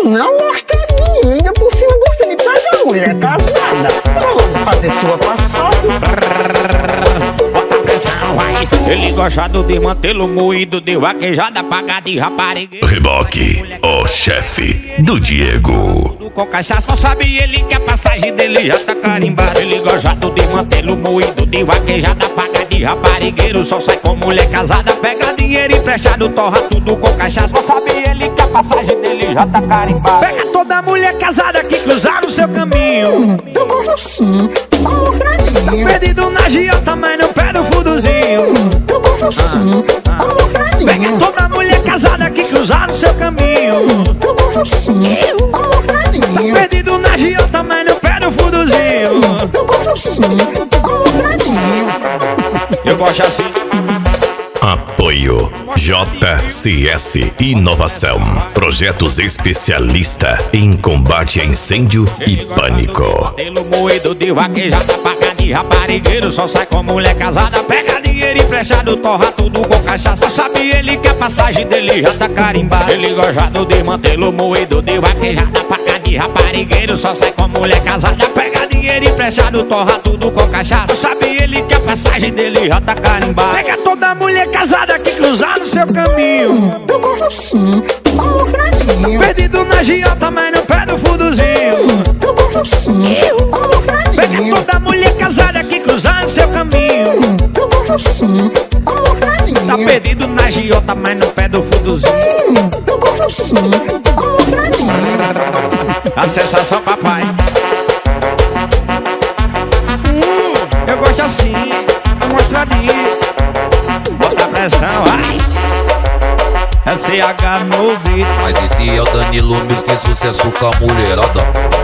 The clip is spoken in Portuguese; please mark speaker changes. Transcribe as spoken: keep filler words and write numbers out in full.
Speaker 1: Não gosta de mim, ainda por cima gosta de pegar mulher casada. Vamos fazer sua passagem.
Speaker 2: Bota pressão, vai. Ele gosta de mantê-lo moído, de vaquejada, pagar de rapariga.
Speaker 3: Reboque, o chefe do Diego.
Speaker 2: Com cachaça, sabe ele que a passagem dele já tá carimbada. Ele gosta de mantê-lo moído, de vaquejada, paga de raparigueiro. Só sai com mulher casada, pega dinheiro emprestado, torra tudo com cachaça. Só sabe ele que a passagem dele já tá carimbada. Pega toda mulher casada que cruzar no seu caminho.
Speaker 1: Eu gosto assim, alofradinho.
Speaker 2: Perdido na giota, mas no pé do fudozinho.
Speaker 1: Eu gosto assim, alofradinho.
Speaker 2: Pega toda mulher casada que cruzar no seu caminho.
Speaker 1: Eu gosto assim, alofradinho.
Speaker 2: Perdido na giota, mas no pé do fudozinho.
Speaker 1: Eu gosto assim, alofradinho.
Speaker 2: Eu gosto assim.
Speaker 3: Apoio J C S Inovação. Projetos especialista em combate a incêndio e pânico.
Speaker 2: Pelo moído de vaquejada, paga de raparigueiro. Só sai com mulher casada, pega dinheiro emprestado, torra tudo com cachaça. Sabe ele que a passagem dele já tá carimbada. Ele gosta de mantê-lo moído de vaquejada, paga de raparigueiro. Só sai com mulher casada, pega dinheiro emprestado, torra tudo com cachaça. Sabe ele que a passagem dele já tá carimbada. Pega toda mulher casada que cruzar no seu caminho.
Speaker 1: Eu gosto assim, alofradinho.
Speaker 2: Perdido na giota, mas no pé do fudozinho.
Speaker 1: Eu gosto assim,
Speaker 2: Pega
Speaker 1: alofradinho.
Speaker 2: toda mulher casada que cruzar no seu caminho.
Speaker 1: Eu gosto assim, alofradinho.
Speaker 2: Tá perdido na giota, mas no pé do fudozinho.
Speaker 1: Eu gosto assim, alofradinho.
Speaker 2: A sensação, papai. Hum, eu gosto assim, mostradinho. Bota a pressão, vai. S H no beat.
Speaker 4: Mas esse é o Danilo Music, sucesso com a mulherada.